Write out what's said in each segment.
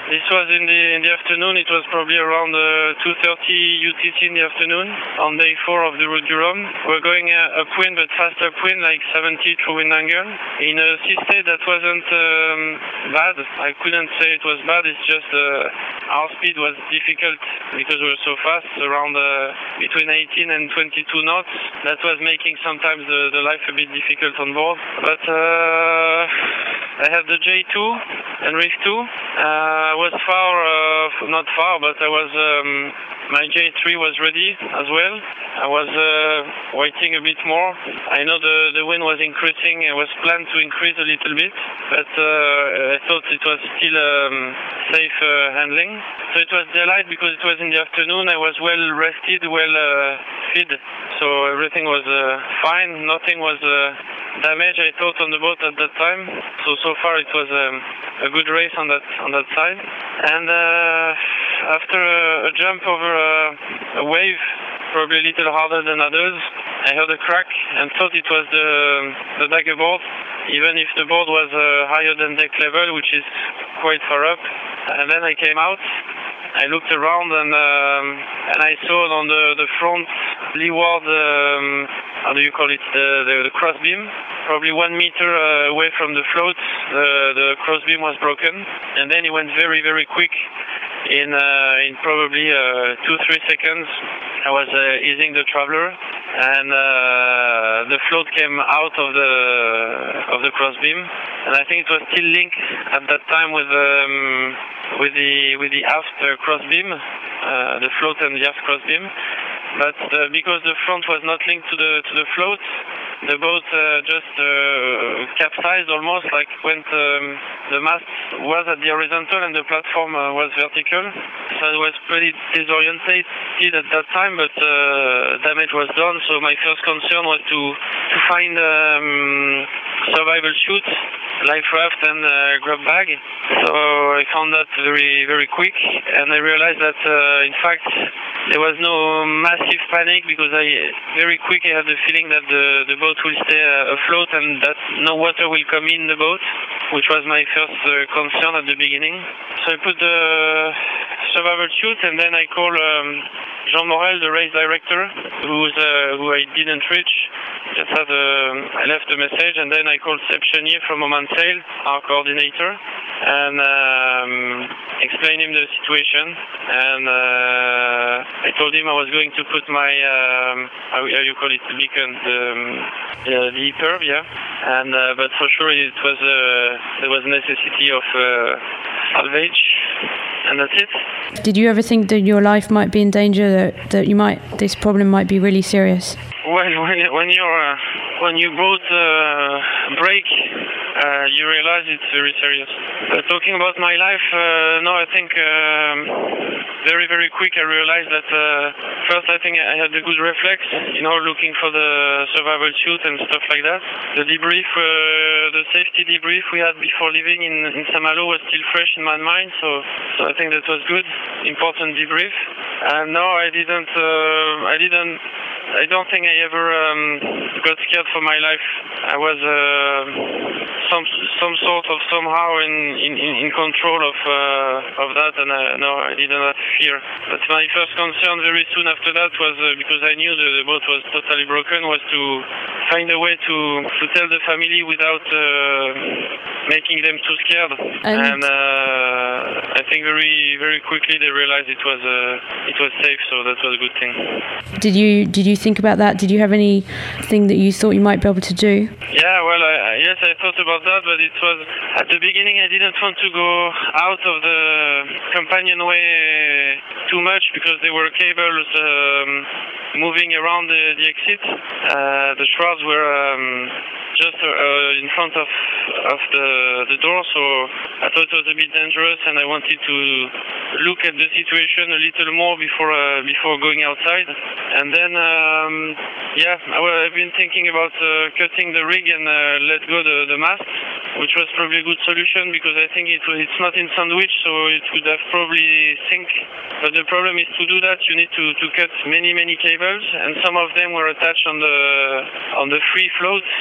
This was in the afternoon. It was probably around 2:30 UTC in the afternoon on day 4 of the Route du Rhum. We're going upwind, but fast upwind, like 70 through wind angle. In a sea state that wasn't bad. I couldn't say it was bad. It's just our speed was difficult because we were so fast, around between 18 and 22 knots. That was making sometimes the life a bit difficult on board. But I had the J2 and Reef 2. I was not far, but I was. My J3 was ready as well. I was waiting a bit more. I know the wind was increasing. It was planned to increase a little bit, but I thought it was still safe handling. So it was daylight because it was in the afternoon. I was well rested, well fed, so everything was fine. Nothing was damaged, I thought, on the boat at that time. So far it was a good race on that side. And after a jump over a wave, probably a little harder than others, I heard a crack and thought it was the dagger board, even if the board was higher than deck level, which is quite far up. And then I came out. I looked around and I saw on the front leeward, how do you call it, the crossbeam, probably 1 meter away from the float, the crossbeam was broken, and then it went very, very quick. In probably 2-3 seconds, I was easing the traveler, and the float came out of the crossbeam, and I think it was still linked at that time with the aft crossbeam, the float and the aft crossbeam. But because the front was not linked to the float, the boat just capsized almost, like went. The mast was at the horizontal and the platform was vertical. So I was pretty disoriented at that time, but damage was done. So my first concern was to find survival chute, life raft, and grub bag. So I found that very, very quick, and I realized that in fact there was no massive panic because I had the feeling that the boat will stay afloat and that no water will come in the boat, which was my first concern at the beginning. So I put the survival chute, and then I call Jean Morel, the race director, who I didn't reach. I left a message, and then I called Seb Chenier from Oman Sail, our coordinator, and explained him the situation. And I told him I was going to put my how you call it, the beacon, the EPIRB, yeah. And but for sure there was necessity of salvage, and that's it. Did you ever think that your life might be in danger? That this problem might be really serious? Well, when you both break, you realize it's very serious. Talking about my life, no, I think very, very quick I realized that first I think I had a good reflex, looking for the survival chute and stuff like that. The debrief, the safety debrief we had before leaving in Saint-Malo was still fresh in my mind, so I think that was good, important debrief. And no, I don't think I ever got scared for my life. I was somehow in control of that, and no, I didn't have fear. But my first concern very soon after that was because I knew the boat was totally broken, was to find a way to tell the family without making them too scared. And I think very, very quickly they realized it was safe, so that was a good thing. Did you think about that? Did you have anything that you thought you might be able to do? Yeah, well, yes, I thought about that, but it was at the beginning I didn't want to go out of the companionway too much because there were cables moving around the exit. The shrouds were just in front of the door, so I thought it was a bit dangerous, and I wanted to look at the situation a little more before going outside. And then, I've been thinking about cutting the rig and let go the mast, which was probably a good solution because I think it's not in sandwich, so it would have probably sink. But the problem is to do that, you need to cut many cables, and some of them were attached on the free float, on the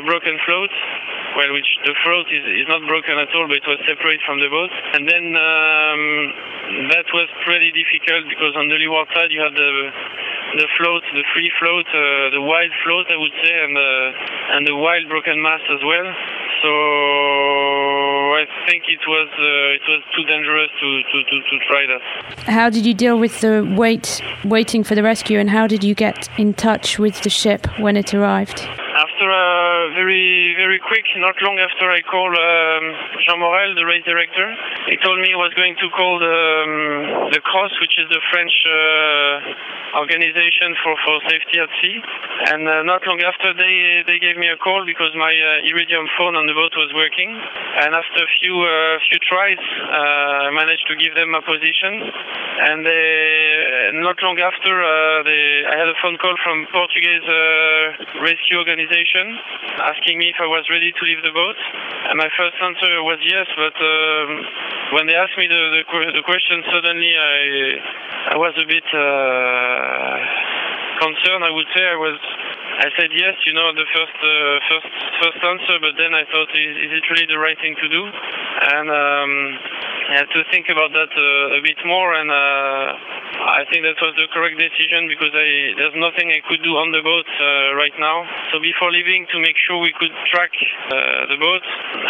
broken float. Well, which the float is not broken at all, but it was separate from the boat. And then that was pretty difficult because on the leeward side you had the float, the free float, the wild float, I would say, and the wild broken mast as well. So I think it was too dangerous to try that. How did you deal with the waiting for the rescue, and how did you get in touch with the ship when it arrived? After very, very quick, not long after I called Jean Morel, the race director, he told me he was going to call the CROSS, which is the French organization for safety at sea. And not long after, they gave me a call because my Iridium phone on the boat was working. And after a few tries, I managed to give them a position. And not long after, I had a phone call from Portuguese rescue organization asking me if I was ready to leave the boat. And my first answer was yes, but when they asked me the question, suddenly I was a bit concerned, I would say. I said yes, the first answer, but then I thought, is it really the right thing to do? And I had to think about that a bit more, and I think that was the correct decision because there's nothing I could do on the boat right now. So before leaving, to make sure we could track the boat,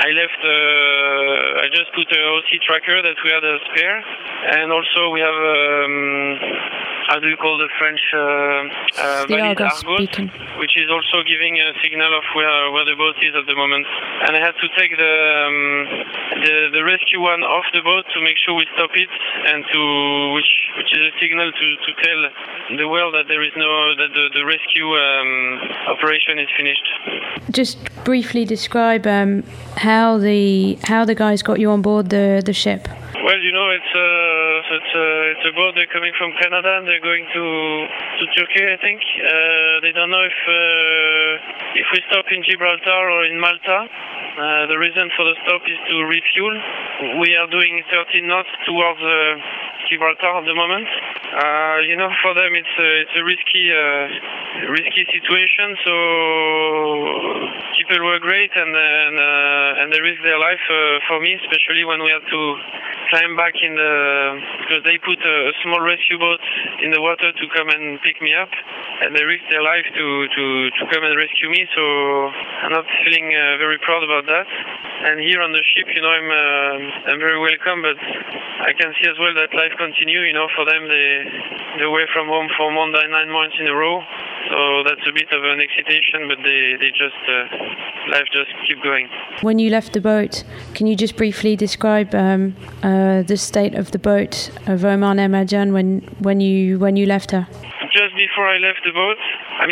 I just put a OC tracker that we had a spare, and also we have how do you call the French Argos beacon, which is also giving a signal of where the boat is at the moment. And I had to take the rescue one off the boat to make sure we stop it, and which is a signal to tell the world that the rescue operation is finished. Just briefly describe how the guys got you on board the ship. Well, it's a boat. They're coming from Canada and they're going to Turkey, I think. They don't know if we stop in Gibraltar or in Malta. The reason for the stop is to refuel. We are doing 13 knots towards Gibraltar at the moment. For them it's a risky situation. So people were great and they risked their life for me, especially when we had to climb back because they put a small rescue boat in the water to come and pick me up, and they risked their life to come and rescue me. So I'm not feeling very proud about that. And here on the ship, I'm very welcome, but I can see as well that life continue. For them, they're away from home for more than 9 months in a row. So that's a bit of an excitation, but life just keep going. When you left the boat, can you just briefly describe the state of the boat of Oman Marjan when you left her? Just before I left the boat,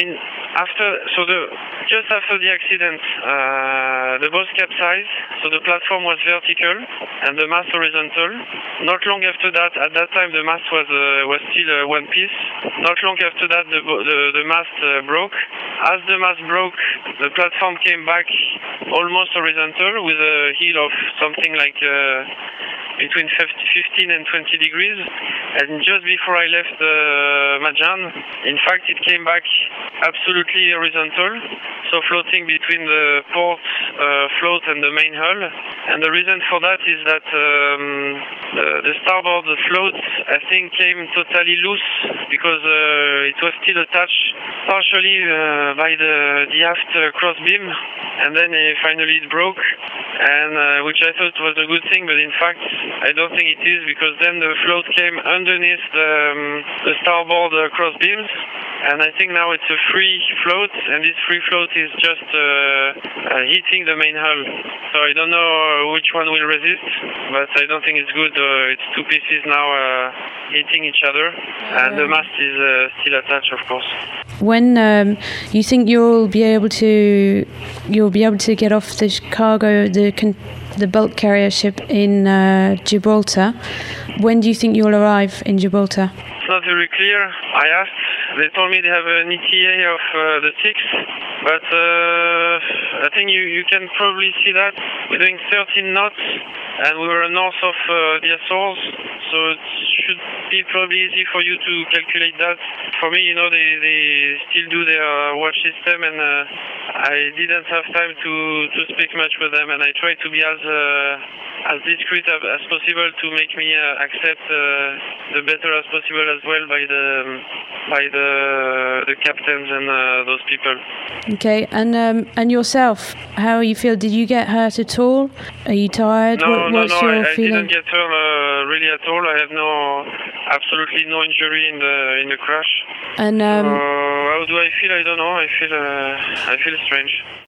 just after the accident, the boat capsized, so the platform was vertical and the mast horizontal. Not long after that, at that time the mast was still one piece. Not long after that, the mast broke. As the mast broke, the platform came back almost horizontal with a heel of something like between 15 and 20 degrees. And just before I left Marjan, in fact, it came back absolutely horizontal, so floating between the port float and the main hull. And the reason for that is that the starboard float, I think, came totally loose because it was still attached partially by the aft cross beam, and then finally it broke, and which I thought was a good thing, but in fact I don't think it is, because then the float came underneath the starboard cross beams, and I think now it's a free float, and this free float is just hitting the main hull. So I don't know which one will resist, but I don't think it's good. It's two pieces now hitting each other, and the mast is still attached, of course. When you think you'll be able to get off this cargo, the bulk carrier ship in Gibraltar, when do you think you'll arrive in Gibraltar? It's not very clear. I asked They told me they have an ETA of the 6th, but I think you can probably see that. We're doing 13 knots, and we were north of the Azores, so it should be probably easy for you to calculate that. For me, they still do their watch system, and I didn't have time to speak much with them, and I tried to be as discreet as possible to make me accept the better as possible as well by the captains and those people. Okay, and yourself, how you feel? Did you get hurt at all? Are you tired? What's your feeling? I didn't get hurt really at all. I had absolutely no injury in the crash. And how do I feel? I don't know. I feel strange.